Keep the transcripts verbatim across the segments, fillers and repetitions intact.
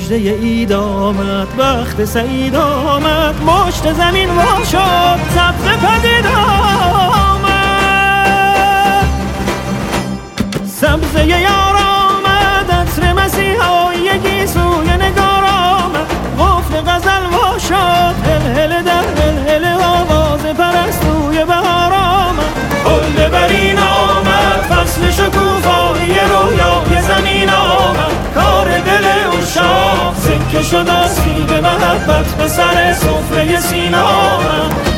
مژده عید آمد، وقت سعید آمد، مشت زمین وا شد، سبز پدید آمد. سبزه یار آمد، عطر مسیحا یکی سوی نگار آمد، قفل غزل وا شد، هل در هل آواز پرستوی بهار آمد. گل برین آمد، فصل شکوفایی رویای زمین آمد، کار دل عشاق سکه شد از سیب محبت به سر سفره سینا آمد.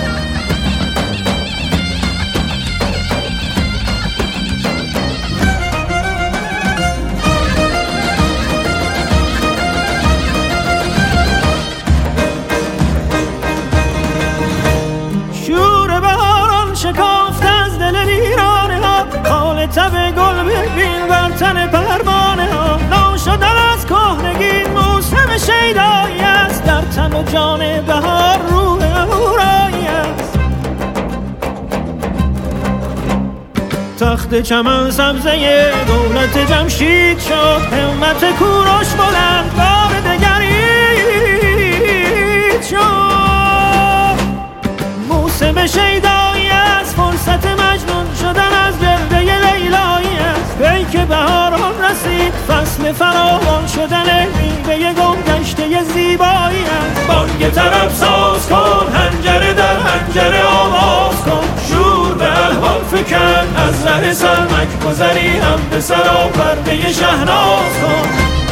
شور بهاران شکافت از دل ویرانه ها، حال تب گل ببین بر تن پروانه ها. ناشدن از کهنگی موسم شیدایی است، در تن و جان بهار روح اهورایی است. تخت چمن سبزه دولت جمشید شد، همت کوروش بلند بار دگرید شد. موسم شیدایی است، فرصت مجنون شدن از گرده لیلایی است. پیک بهاران رسید، فصل فراوان شدن میوه گم گشته زیبایی است. بانگ طرب ساز کن، حنجره در حنجره آواز کن، شور به الحان فکن، از ره سرمک گذری هم به سرا پرده شهناز کن.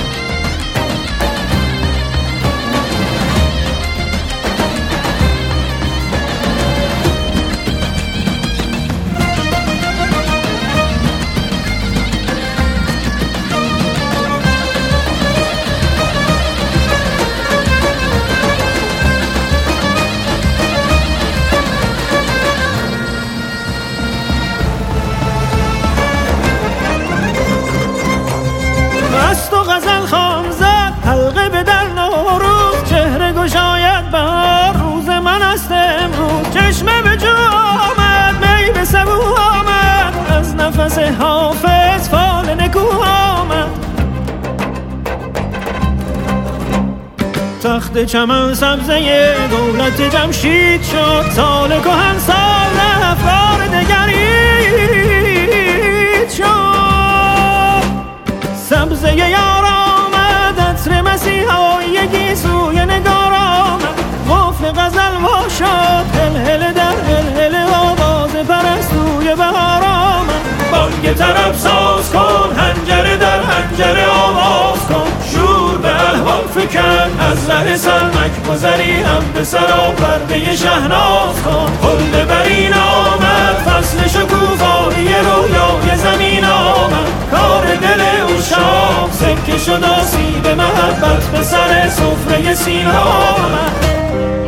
مست و غزل خوان زد، حلقه به در نوروز، چهره گشاید بهار، روز من است امروز. چشمه به جو آمد، می به سبو آمد، از نفس حافظ فال نکو آمد. تخت چمن سبزه دولت جمشید شد، سال کهن سال افکار دگرید شد. سبزه یار آمد، عطر مسیحا یکی سوی نگار آمد، قفل غزل وا شد، هل هل در هل هل آواز پرستوی بهار آمد. بانگ طرب ساز کن، حنجره در حنجره آواز کن، شور به الحان فکن، از ره سرمک گذری هم به سرا پرده شهناز کن. گل برین آمد، فصل شکوفایی رویای زمین آمد، کار دل عشاق سکه شد آسیب محبت به سر سفره سینا آمد.